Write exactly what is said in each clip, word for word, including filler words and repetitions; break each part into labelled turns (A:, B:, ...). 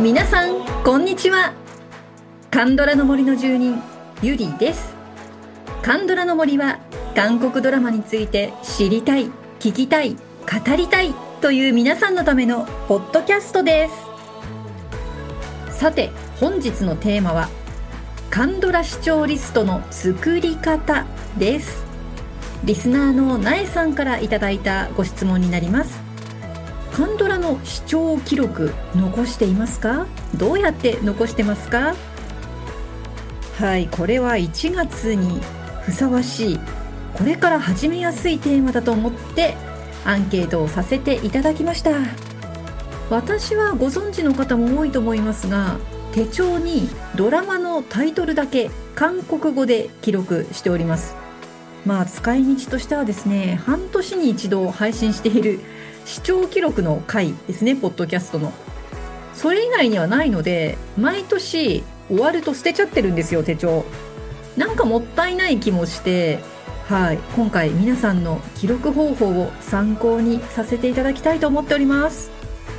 A: 皆さんこんにちは。カンドラの森の住人ゆりです。カンドラの森は韓国ドラマについて知りたい、聞きたい、語りたいという皆さんのためのポッドキャストです。さて本日のテーマはカンドラ視聴リストの作り方です。リスナーのなえさんからいただいたご質問になります。カンドラの視聴記録残していますか？どうやって残してますか？はい、これはいちがつにふさわしい、これから始めやすいテーマだと思ってアンケートをさせていただきました。私はご存知の方も多いと思いますが、手帳にドラマのタイトルだけ韓国語で記録しております。まあ使い道としてはですね、半年に一度配信している視聴記録の回ですね、ポッドキャストの。それ以外にはないので、毎年終わると捨てちゃってるんですよ、手帳。なんかもったいない気もして、はい、今回皆さんの記録方法を参考にさせていただきたいと思っております。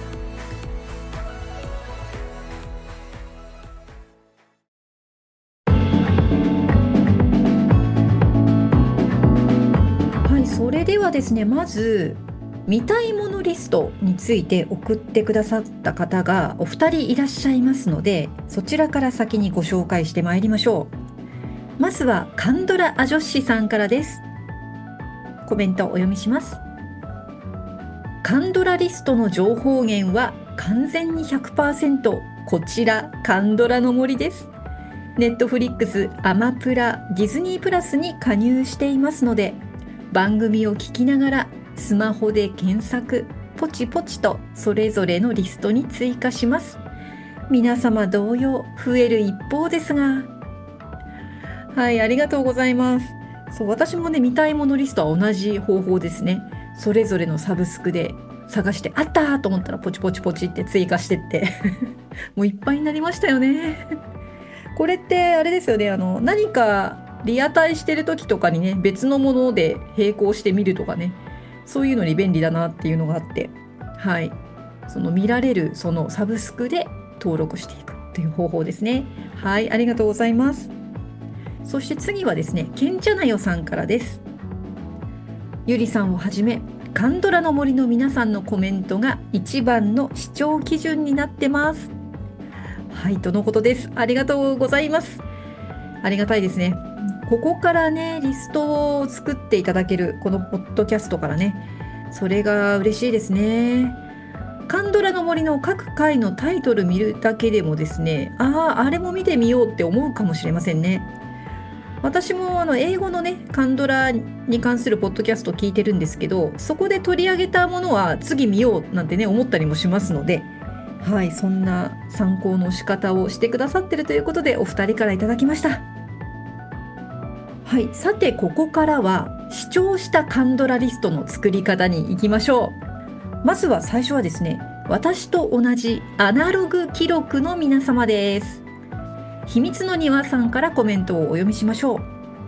A: はい、それではですね、まず見たいものリストについて送ってくださった方がお二人いらっしゃいますので、そちらから先にご紹介してまいりましょう。まずはカンドラアジョッシさんからです。コメントをお読みします。カンドラリストの情報源は完全に ひゃくパーセント こちらカンドラの森です。ネットフリックス、アマプラ、ディズニープラスに加入していますので、番組を聞きながらスマホで検索、ポチポチとそれぞれのリストに追加します。皆様同様増える一方ですが、はい、ありがとうございます。そう、私もね、見たいものリストは同じ方法ですね。それぞれのサブスクで探して、あったと思ったらポチポチポチって追加してってもういっぱいになりましたよねこれってあれですよね、あの何かリアタイしてる時とかにね、別のもので並行して見るとかね、そういうのに便利だなっていうのがあって、はい、その見られるそのサブスクで登録していくという方法ですね。はい、ありがとうございます。そして次はですね、けんちゃなよさんからです。ゆりさんをはじめカンドラの森の皆さんのコメントが一番の視聴基準になってます。はい、とのことです。ありがとうございます。ありがたいですね。ここからね、リストを作っていただけるこのポッドキャストからね、それが嬉しいですね。カンドラの森の各回のタイトル見るだけでもですね、ああ、あれも見てみようって思うかもしれませんね。私もあの英語のね、カンドラに関するポッドキャスト聞いてるんですけど、そこで取り上げたものは次見ようなんてね、思ったりもしますので、はい、そんな参考の仕方をしてくださってるということで、お二人からいただきました。はい、さてここからは視聴したカンドラリストの作り方に行きましょう。まずは最初はですね、私と同じアナログ記録の皆様です。秘密の庭さんからコメントをお読みしましょ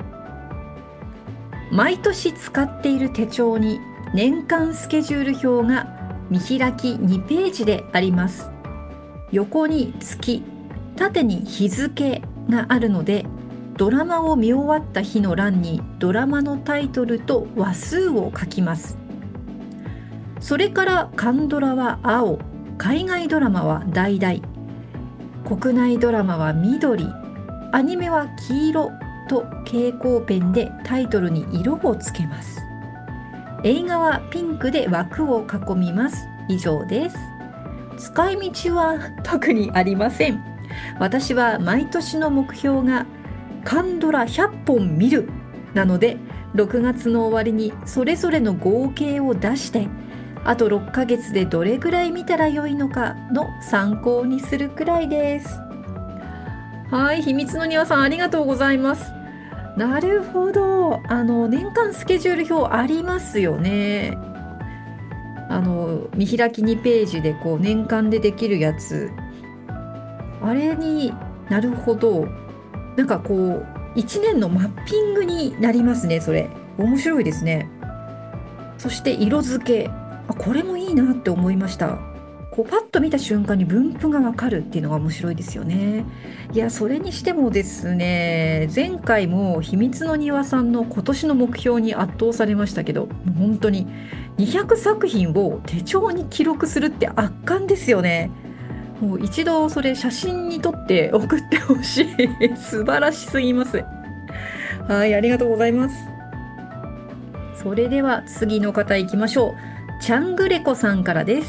A: う。毎年使っている手帳に年間スケジュール表が見開きにページであります。横に月、縦に日付があるので、ドラマを見終わった日の欄にドラマのタイトルと話数を書きます。それからカンドラは青、海外ドラマは橙、国内ドラマは緑、アニメは黄色と蛍光ペンでタイトルに色をつけます。映画はピンクで枠を囲みます。以上です。使い道は特にありません。私は毎年の目標がカンドラひゃっぽん見るなので、ろくがつの終わりにそれぞれの合計を出して、あとろっかげつでどれぐらい見たらよいのかの参考にするくらいです。はい、秘密の庭さんありがとうございます。なるほど、あの年間スケジュール表ありますよね。あの見開きにページでこう年間でできるやつ、あれになるほど、なんかこういちねんのマッピングになりますね。それ面白いですね。そして色付け、あ、これもいいなって思いました。 こうパッと見た瞬間に分布がわかるっていうのが面白いですよね。いや、それにしてもですね、前回も秘密の庭さんの今年の目標に圧倒されましたけど、本当ににひゃくさく品を手帳に記録するって圧巻ですよね。もう一度それ写真に撮って送ってほしい。素晴らしすぎます。はい、ありがとうございます。それでは次の方行きましょう。チャングレコさんからです。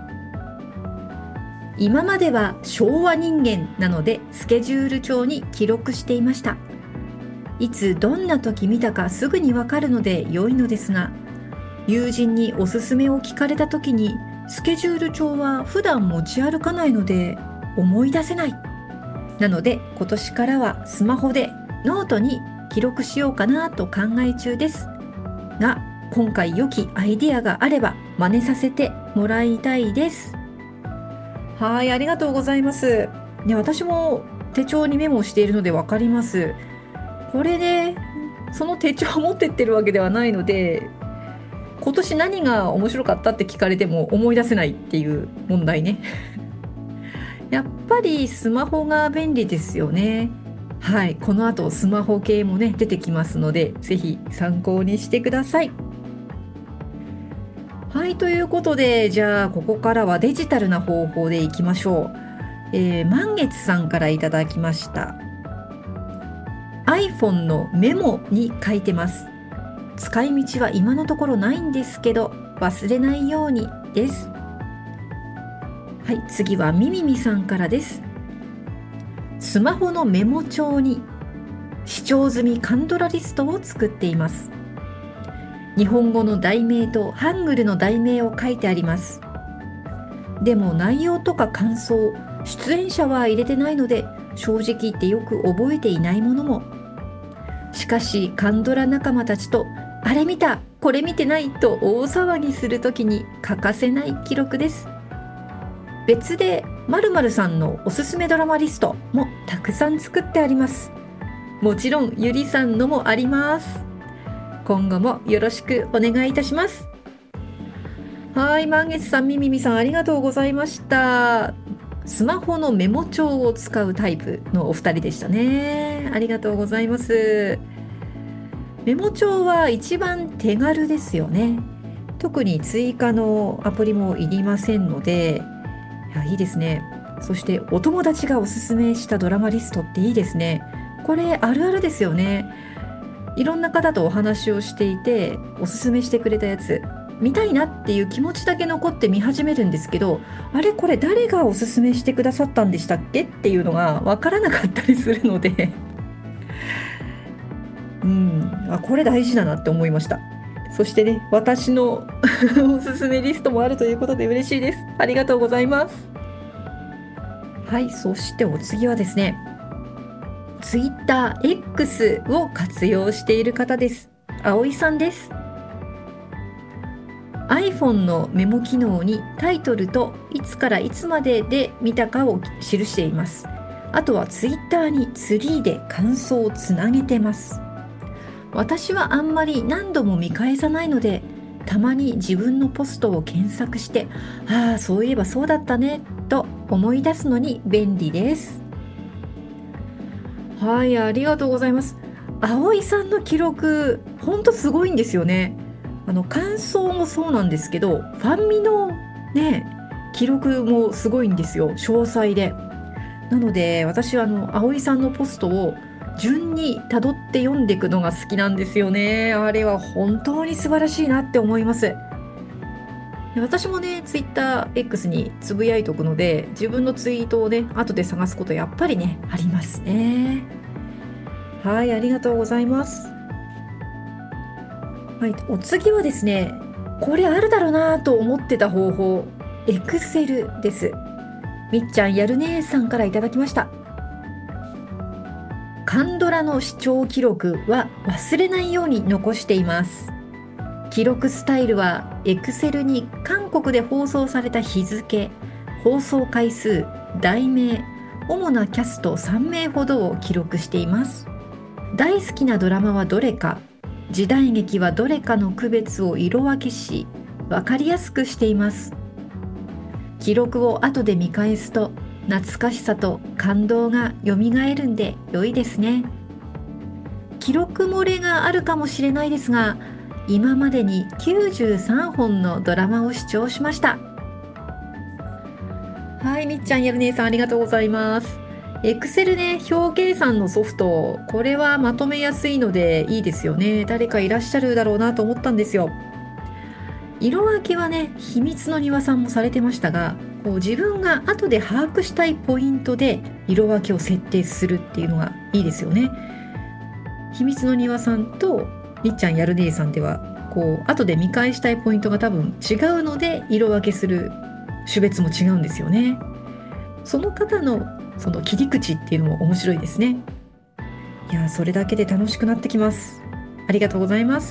A: 今までは昭和人間なのでスケジュール帳に記録していました。いつどんな時見たかすぐにわかるので良いのですが、友人におすすめを聞かれた時にスケジュール帳は普段持ち歩かないので思い出せない。なので今年からはスマホでノートに記録しようかなと考え中ですが、今回良きアイデアがあれば真似させてもらいたいです。はい、ありがとうございます。ね、私も手帳にメモをしているのでわかります。これでその手帳を持ってってるわけではないので、今年何が面白かったって聞かれても思い出せないっていう問題ね。やっぱりスマホが便利ですよね。はい、この後スマホ系もね出てきますので、ぜひ参考にしてください。はい、ということで、じゃあここからはデジタルな方法でいきましょう。えー、満月さんからいただきました。 iPhone のメモに書いてます。使い道は今のところないんですけど忘れないようにです。はい、次はみみみさんからです。スマホのメモ帳に視聴済みカンドラリストを作っています。日本語の題名とハングルの題名を書いてあります。でも内容とか感想、出演者は入れてないので正直言ってよく覚えていないものも。しかしカンドラ仲間たちとあれ見た、これ見てないと大騒ぎするときに欠かせない記録です。別で〇〇さんのおすすめドラマリストもたくさん作ってあります。もちろんゆりさんのもあります。今後もよろしくお願いいたします。はい、満月さん、みみみさん、ありがとうございました。スマホのメモ帳を使うタイプのお二人でしたね。ありがとうございます。メモ帳は一番手軽ですよね。特に追加のアプリもいりませんので、いや、いいですね。そしてお友達がおすすめしたドラマリストっていいですね。これあるあるですよね。いろんな方とお話をしていて、おすすめしてくれたやつ見たいなっていう気持ちだけ残って見始めるんですけど、あれこれ誰がおすすめしてくださったんでしたっけっていうのがわからなかったりするのでうん、あ、これ大事だなって思いました。そしてね、私のおすすめリストもあるということで嬉しいです。ありがとうございます。はい、そしてお次はですね、Twitter X を活用している方です。葵さんです。iPhone のメモ機能にタイトルといつからいつまでで見たかを記しています。あとは Twitter にツリーで感想をつなげてます。私はあんまり何度も見返さないので、たまに自分のポストを検索して、ああ、そういえばそうだったねと思い出すのに便利です。はい、ありがとうございます。葵さんの記録、ほんとすごいんですよね。あの感想もそうなんですけど、ファンミのね、記録もすごいんですよ、詳細で。なので私はあの葵さんのポストを順にたどって読んでいくのが好きなんですよね。あれは本当に素晴らしいなって思います。で、私もね、ツイッター X につぶやいとくので、自分のツイートをね後で探すことやっぱりねありますね。はい、ありがとうございます。はい、お次はですね、これあるだろうなと思ってた方法、Excel です。みっちゃんやるねーさんからいただきました。カンドラの視聴記録は忘れないように残しています。記録スタイルは Excel に韓国で放送された日付、放送回数、題名、主なキャストさんめいほどを記録しています。大好きなドラマはどれか、時代劇はどれかの区別を色分けし、分かりやすくしています。 記録を後で見返すと懐かしさと感動がよみがえるんで良いですね。記録漏れがあるかもしれないですが、今までにきゅうじゅうさんほんのドラマを視聴しました。はい、みっちゃん、やる姉さんありがとうございます。Excel ね、表計算のソフト、これはまとめやすいのでいいですよね。誰かいらっしゃるだろうなと思ったんですよ。色分けはね、秘密の庭さんもされてましたが、こう自分が後で把握したいポイントで色分けを設定するっていうのがいいですよね。秘密の庭さんとみっちゃんやる姉さんでは、こう後で見返したいポイントが多分違うので色分けする種別も違うんですよね。その方のその切り口っていうのも面白いですね。いや、それだけで楽しくなってきます。ありがとうございます。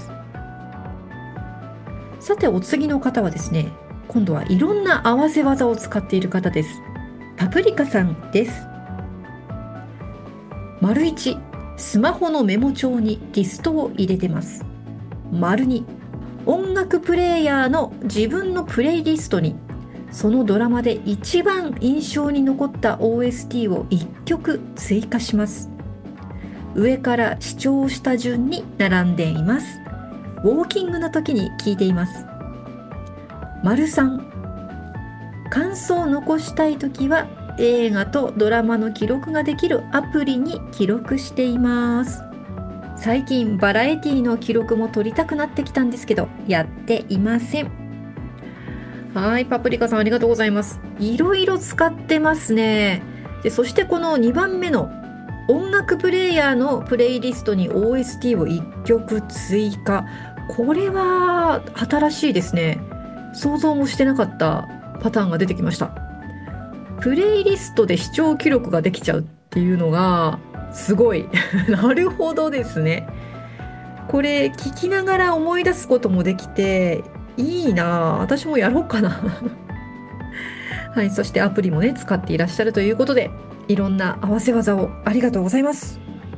A: さて、お次の方はですね、今度はいろんな合わせ技を使っている方です。パプリカさんです。丸いち、スマホのメモ帳にリストを入れてます。丸に、音楽プレイヤーの自分のプレイリストにそのドラマで一番印象に残った オーエスティー をいっきょく追加します。上から視聴した順に並んでいます。ウォーキングの時に聞いています。丸さん、感想を残したい時は映画とドラマの記録ができるアプリに記録しています。最近バラエティの記録も取りたくなってきたんですけど、やっていません。はい、パプリカさんありがとうございます。いろいろ使ってますね。で、そしてこのにばんめの音楽プレイヤーのプレイリストに オーエスティー をいっきょく追加。これは新しいですね。想像もしてなかったパターンが出てきました。プレイリストで視聴記録ができちゃうっていうのがすごい。なるほどですね。これ聞きながら思い出すこともできていいな。私もやろうかな。はい、そしてアプリもね使っていらっしゃるということで、いろんな合わせ技をありがとうございます。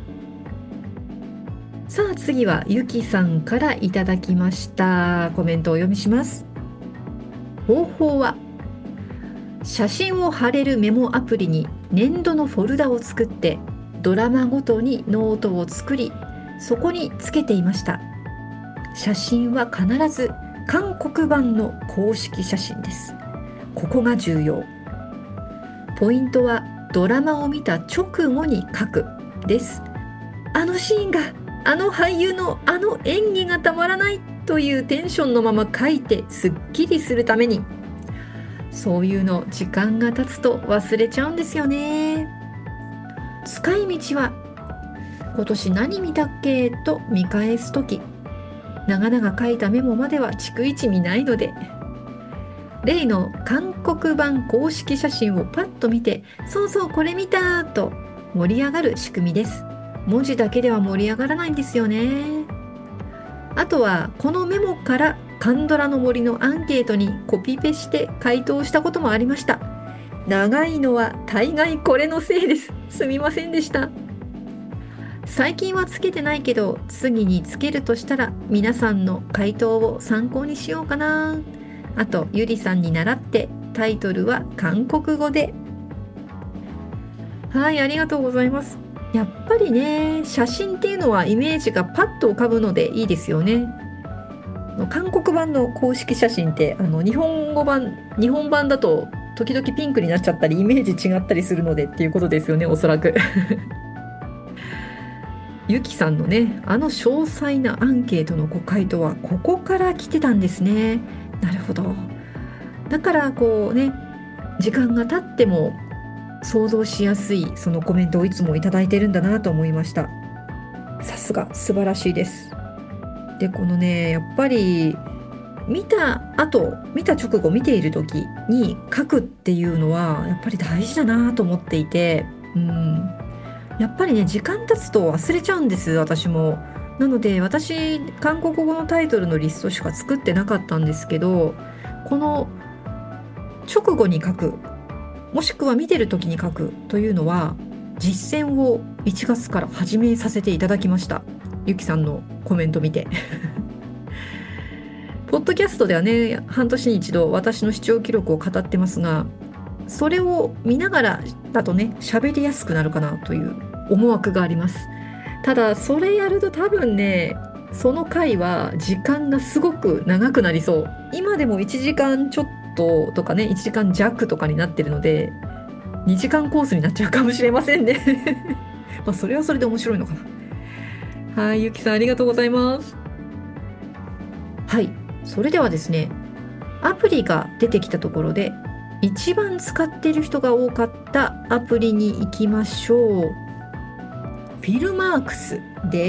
A: さあ次はゆきさんからいただきましたコメントをお読みします。方法は、写真を貼れるメモアプリに年度のフォルダを作ってドラマごとにノートを作り、そこにつけていました。写真は必ず韓国版の公式写真です。ここが重要。ポイントはドラマを見た直後に書くです。あのシーンが、あの俳優のあの演技がたまらないというテンションのまま書いてすっきりするために。そういうの時間が経つと忘れちゃうんですよね。使い道は、今年何見たっけと見返すとき、長々書いたメモまでは逐一見ないので、例の韓国版公式写真をパッと見て、そうそうこれ見たと盛り上がる仕組みです。文字だけでは盛り上がらないんですよね。あとはこのメモからカンドラの森のアンケートにコピペして回答したこともありました。長いのは大概これのせいです。すみませんでした。最近はつけてないけど、次につけるとしたら皆さんの回答を参考にしようかな。あとゆりさんに習ってタイトルは韓国語で。はい、ありがとうございます。やっぱりね、写真っていうのはイメージがパッと浮かぶのでいいですよね。韓国版の公式写真ってあの日本語版日本版だと時々ピンクになっちゃったりイメージ違ったりするのでっていうことですよね、おそらく。ゆきさんのね、あの詳細なアンケートのご回答はここから来てたんですね。なるほど。だからこうね、時間が経っても想像しやすいそのコメントをいつもいただいてるんだなと思いました。さすが素晴らしいです。で、このね、やっぱり見た後、見た直後、見ている時に書くっていうのはやっぱり大事だなと思っていて、うん、やっぱりね、時間経つと忘れちゃうんです、私も。なので私、韓国語のタイトルのリストしか作ってなかったんですけど、この直後に書く、もしくは見てる時に書くというのは実践をいちがつから始めさせていただきました。ゆきさんのコメント見てポッドキャストではね、半年に一度私の視聴記録を語ってますが、それを見ながらだとね、喋りやすくなるかなという思惑があります。ただそれやると多分ね、その回は時間がすごく長くなりそう。今でもいちじかんちょっととかね、いちじかん弱とかになってるので、にじかんコースになっちゃうかもしれませんねまあそれはそれで面白いのかな。はい、ゆきさんありがとうございます。はい、それではですね、アプリが出てきたところで一番使っている人が多かったアプリに行きましょう。フィルマークスです。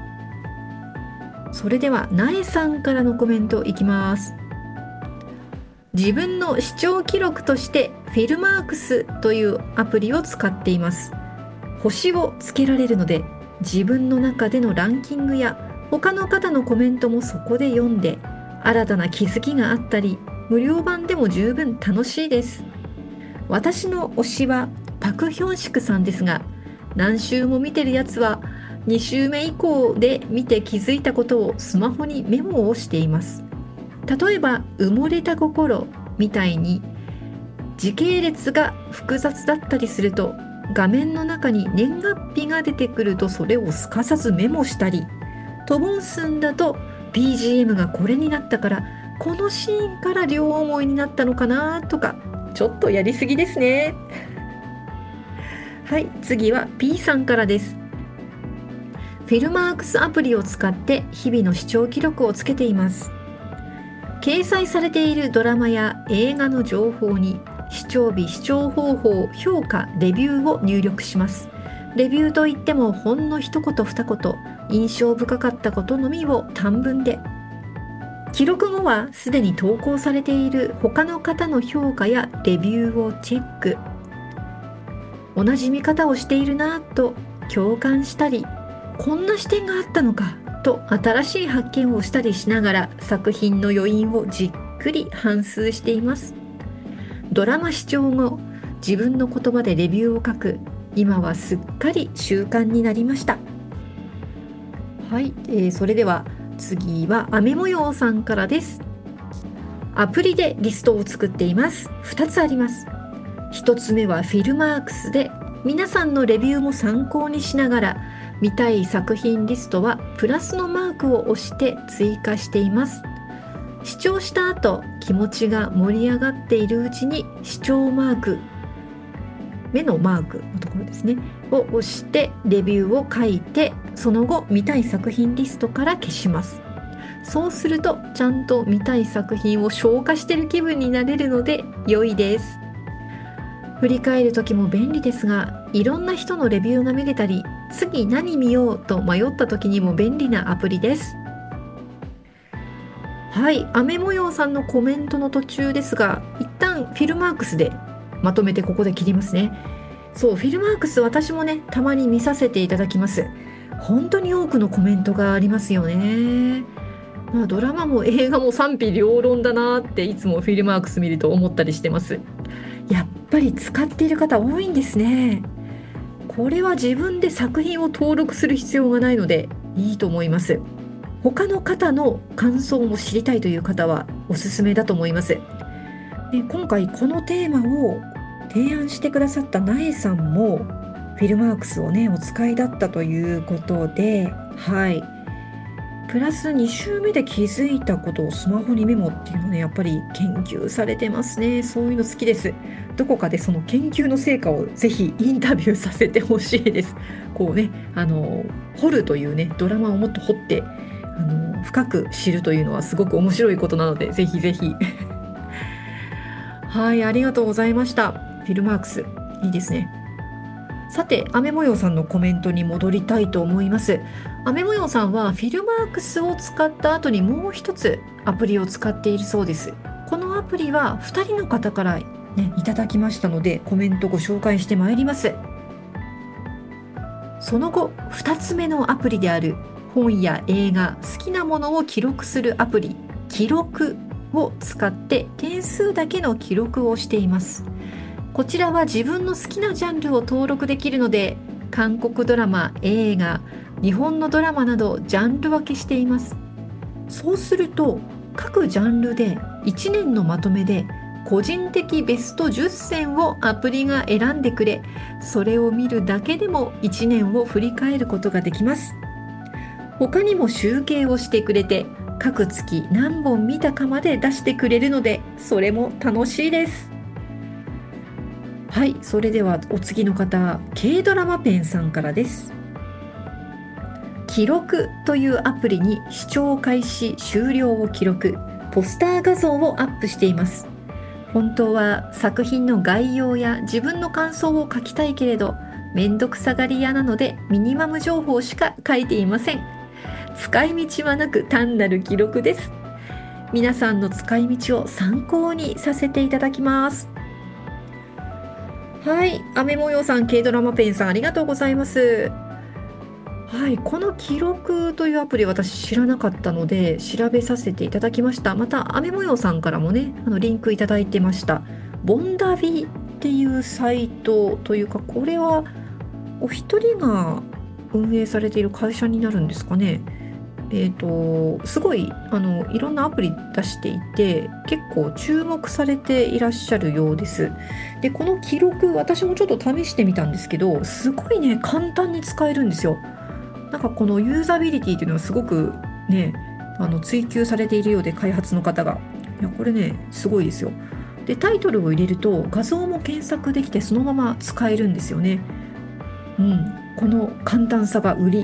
A: それではなえさんからのコメントいきます。自分の視聴記録としてフィルマークスというアプリを使っています。星をつけられるので、自分の中でのランキングや他の方のコメントもそこで読んで、新たな気づきがあったり、無料版でも十分楽しいです。私の推しはパクヒョンシクさんですが、何週も見てるやつはに週目以降で見て気づいたことをスマホにメモをしています。例えば埋もれた心みたいに時系列が複雑だったりすると、画面の中に年月日が出てくるとそれをすかさずメモしたり、トボンスンだと ビージーエム がこれになったからこのシーンから両思いになったのかなとか、ちょっとやりすぎですね。はい、次は P さんからです。フィルマークスアプリを使って日々の視聴記録をつけています。掲載されているドラマや映画の情報に視聴日、視聴方法、評価、レビューを入力します。レビューといってもほんの一言二言、印象深かったことのみを短文で。記録後はすでに投稿されている他の方の評価やレビューをチェック。同じ見方をしているなぁと共感したり、こんな視点があったのかと新しい発見をしたりしながら作品の余韻をじっくり反芻しています。ドラマ視聴後、自分の言葉でレビューを書く、今はすっかり習慣になりました。はい、えー、それでは次は雨模様さんからです。アプリでリストを作っています。ふたつあります。ひとつめはフィルマークスで、皆さんのレビューも参考にしながら見たい作品リストはプラスのマークを押して追加しています。視聴した後、気持ちが盛り上がっているうちに視聴マーク、目のマークのところですねを押してレビューを書いて、その後見たい作品リストから消します。そうするとちゃんと見たい作品を消化している気分になれるので良いです。振り返る時も便利ですが、いろんな人のレビューが見れたり、次何見ようと迷った時にも便利なアプリです。はい、雨模様さんのコメントの途中ですが、一旦フィルマークスでまとめてここで切りますね。そう、フィルマークス私もね、たまに見させていただきます。本当に多くのコメントがありますよね。まあ、ドラマも映画も賛否両論だなっていつもフィルマークス見ると思ったりしてます。やっぱり使っている方多いんですね。これは自分で作品を登録する必要がないのでいいと思います。他の方の感想も知りたいという方はおすすめだと思います。で、今回このテーマを提案してくださったなえさんもフィルマークスをねお使いだったということで、はい、プラスに週目で気づいたことをスマホにメモっていうのね、やっぱり研究されてますね。そういうの好きです。どこかでその研究の成果をぜひインタビューさせてほしいです。こうね、あの掘るというね、ドラマをもっと掘ってあの深く知るというのはすごく面白いことなので、ぜひぜひはい、ありがとうございました。フィルマークスいいですね。さて、雨模様さんのコメントに戻りたいと思います。雨模様さんはフィルマークスを使った後にもう一つアプリを使っているそうです。このアプリはふたりの方から、ね、いただきましたのでコメントご紹介してまいります。その後ふたつめのアプリである本や映画、好きなものを記録するアプリ記録を使って点数だけの記録をしています。こちらは自分の好きなジャンルを登録できるので、韓国ドラマ、映画、日本のドラマなどジャンル分けしています。そうすると各ジャンルでいちねんのまとめで個人的ベストじゅっせんをアプリが選んでくれ、それを見るだけでもいちねんを振り返ることができます。他にも集計をしてくれて、各月何本見たかまで出してくれるので、それも楽しいです。はい、それではお次の方、K ドラマペンさんからです。記録というアプリに視聴開始終了を記録、ポスター画像をアップしています。本当は作品の概要や自分の感想を書きたいけれど、めんどくさがり屋なのでミニマム情報しか書いていません。使い道はなく単なる記録です。皆さんの使い道を参考にさせていただきます。はい、雨模様さん、K ドラマペンさん、ありがとうございます。はい、この記録というアプリ、私知らなかったので調べさせていただきました。また雨模様さんからもね、あのリンクいただいてました。ボンダビっていうサイトというか、これはお一人が運営されている会社になるんですかね。えーと、すごいあのいろんなアプリ出していて、結構注目されていらっしゃるようです。で、この記録、私もちょっと試してみたんですけど、すごいね、簡単に使えるんですよ。なんかこのユーザビリティというのはすごくね、あの追求されているようで、開発の方が。いや、これね、すごいですよ。で、タイトルを入れると画像も検索できて、そのまま使えるんですよね。うん、この簡単さが売り。うん、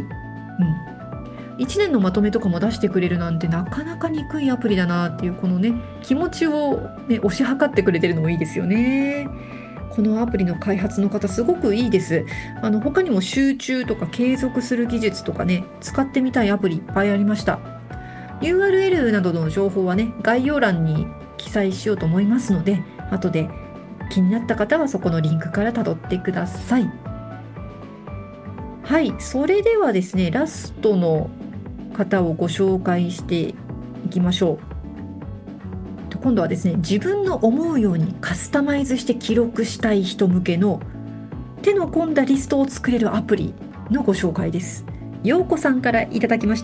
A: いちねんのまとめとかも出してくれるなんてなかなか憎いアプリだなっていう、このね、気持ちを、ね、推し量ってくれてるのもいいですよね。このアプリの開発の方、すごくいいです。あの他にも集中とか継続する技術とかね、使ってみたいアプリいっぱいありました。 ユーアールエル などの情報はね、概要欄に記載しようと思いますので、後で気になった方はそこのリンクから辿ってください。はい、それではですね、ラストの方をご紹介していきましょう。今度はですね、自分の思うようにカスタマイズして記録したい人向けの手の込んだリストを作れるアプリのご紹介です。ようこさんからいただきました。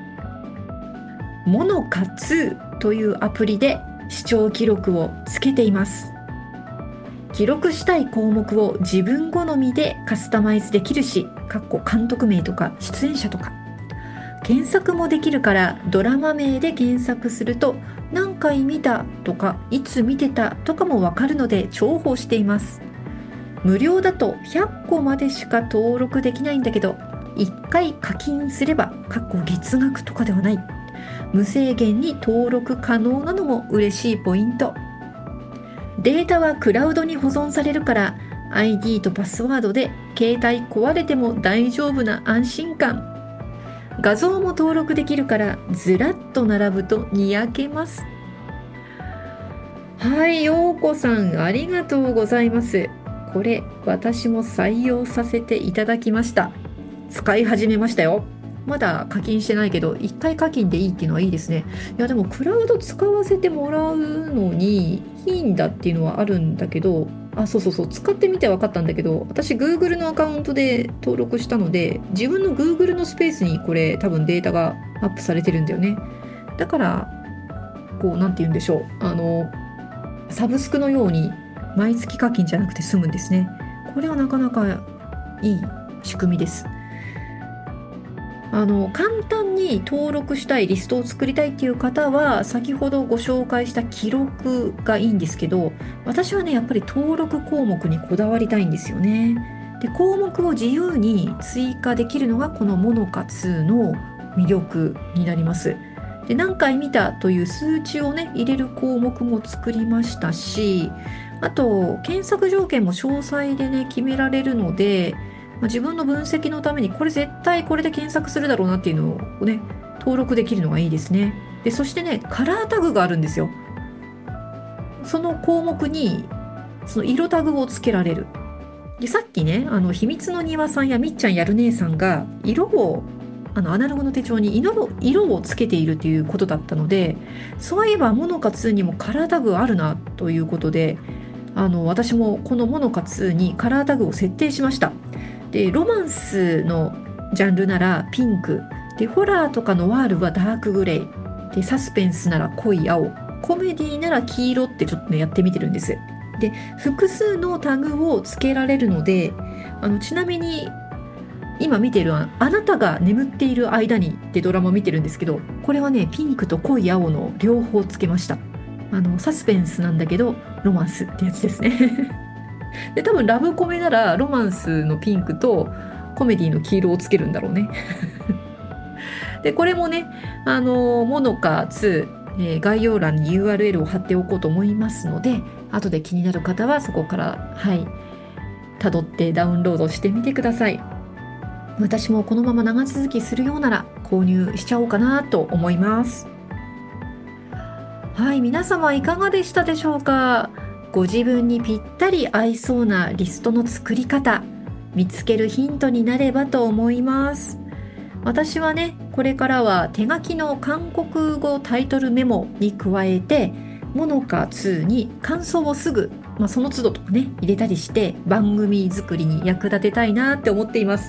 A: モノカツーというアプリで視聴記録をつけています。記録したい項目を自分好みでカスタマイズできるし、かっこ監督名とか出演者とか検索もできるから、ドラマ名で検索すると何回見たとかいつ見てたとかもわかるので重宝しています。無料だとひゃっこまでしか登録できないんだけど、いっかい課金すれば、かっこ月額とかではない、無制限に登録可能なのも嬉しいポイント。データはクラウドに保存されるから、 アイディー とパスワードで携帯壊れても大丈夫な安心感。画像も登録できるから、ずらっと並ぶとにやけます。はい、ようこさん、ありがとうございます。これ私も採用させていただきました。使い始めましたよ。まだ課金してないけど、いっかい課金でいいっていうのはいいですね。いやでもクラウド使わせてもらうのにいいんだっていうのはあるんだけど、あ、そうそうそう、使ってみて分かったんだけど、私 Google のアカウントで登録したので、自分の Google のスペースにこれ多分データがアップされてるんだよね。だからこう、なんて言うんでしょう、あのサブスクのように毎月課金じゃなくて済むんですね。これはなかなかいい仕組みです。あの簡単に登録したいリストを作りたいっていう方は、先ほどご紹介した記録がいいんですけど、私はね、やっぱり登録項目にこだわりたいんですよね。で、項目を自由に追加できるのがこのモノカツーの魅力になります。で、何回見たという数値をね、入れる項目も作りましたし、あと検索条件も詳細でね、決められるので、まあ、自分の分析のためにこれ絶対これで検索するだろうなっていうのをね、登録できるのがいいですね。で、そしてね、カラータグがあるんですよ。その項目にその色タグをつけられる。で、さっきね、あの秘密の庭さんやみっちゃんやる姉さんが色を、あのアナログの手帳に色を色をつけているということだったので、そういえばモノカツーにもカラータグあるなということで、あの私もこのモノカツーにカラータグを設定しました。で、ロマンスのジャンルならピンクで、ホラーとかノワールはダークグレーでサスペンスなら濃い青、コメディなら黄色ってちょっとねやってみてるんです。で複数のタグをつけられるので、あのちなみに今見てるあなたが眠っている間にってドラマ見てるんですけど、これはねピンクと濃い青の両方つけました。あのサスペンスなんだけどロマンスってやつですねで多分ラブコメならロマンスのピンクとコメディの黄色をつけるんだろうねでこれもねあのモノカツー、えー概要欄に ユーアールエル を貼っておこうと思いますので、後で気になる方はそこからはい辿ってダウンロードしてみてください。私もこのまま長続きするようなら購入しちゃおうかなと思います。はい、皆様いかがでしたでしょうか。ご自分にぴったり合いそうなリストの作り方、見つけるヒントになればと思います。私はね、これからは手書きの韓国語タイトルメモに加えて、モノカツーに感想をすぐ、まあ、その都度とかね、入れたりして番組作りに役立てたいなって思っています。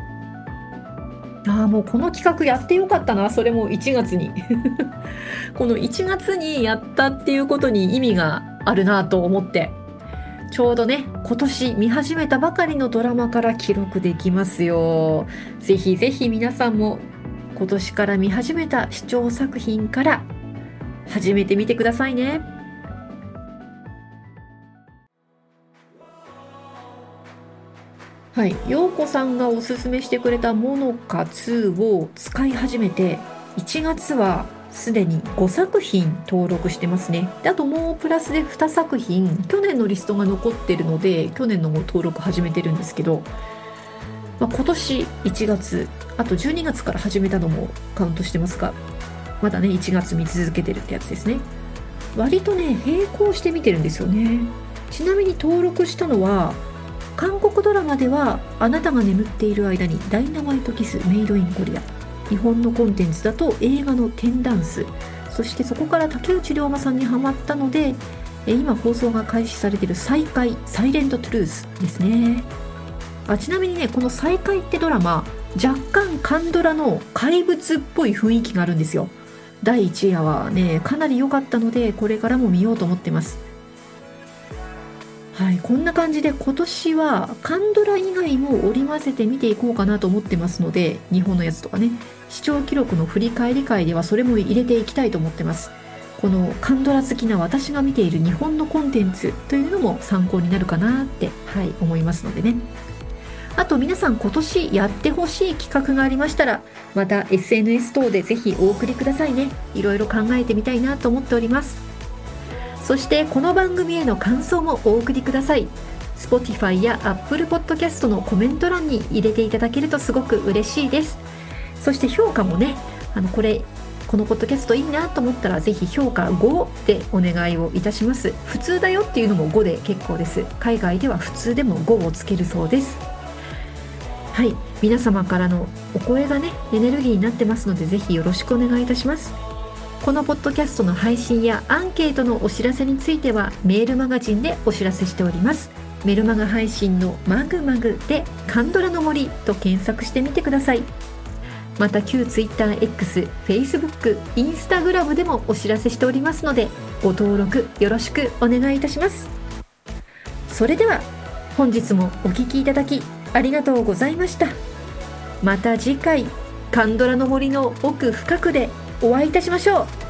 A: ああ、もうこの企画やってよかったな、それもいちがつにこのいちがつにやったっていうことに意味があるなと思って、ちょうどね今年見始めたばかりのドラマから記録できますよ。ぜひぜひ皆さんも今年から見始めた視聴作品から始めてみてくださいね。はい、陽子さんがおすすめしてくれたモノカツーを使い始めていちがつはすでにごさく品登録してますね。であともうプラスでにさく品去年のリストが残ってるので去年のも登録始めてるんですけど、まあ、今年いちがつあとじゅうにがつから始めたのもカウントしてますが、まだねいちがつ見続けてるってやつですね。割とね並行して見てるんですよね。ちなみに登録したのは韓国ドラマではあなたが眠っている間にダイナマイトキスメイドインコリア、日本のコンテンツだと映画のテンダンス、そしてそこから竹内涼真さんにハマったので今放送が開始されている再会サイレントトゥルースですね。あちなみにねこの再会ってドラマ若干カンドラの怪物っぽい雰囲気があるんですよ。だいいちわはねかなり良かったのでこれからも見ようと思ってます。はい、こんな感じで今年はカンドラ以外も織り交ぜて見ていこうかなと思ってますので、日本のやつとかね視聴記録の振り返り会ではそれも入れていきたいと思ってます。このカンドラ好きな私が見ている日本のコンテンツというのも参考になるかなって、はい、思いますのでね。あと皆さん今年やってほしい企画がありましたらまた エスエヌエス 等でぜひお送りくださいね。いろいろ考えてみたいなと思っております。そしてこの番組への感想もお送りください。 Spotify や Apple Podcast のコメント欄に入れていただけるとすごく嬉しいです。そして評価もねあのこれこのポッドキャストいいなと思ったらぜひ評価ごでお願いをいたします。普通だよっていうのもごで結構です。海外では普通でもごをつけるそうです。はい、皆様からのお声がねエネルギーになってますのでぜひよろしくお願いいたします。このポッドキャストの配信やアンケートのお知らせについてはメールマガジンでお知らせしております。メルマガ配信のマグマグでカンドラの森と検索してみてください。また旧 TwitterX、Facebook、Instagram でもお知らせしておりますのでご登録よろしくお願いいたします。それでは本日もお聞きいただきありがとうございました。また次回カンドラの森の奥深くでお会いいたしましょう。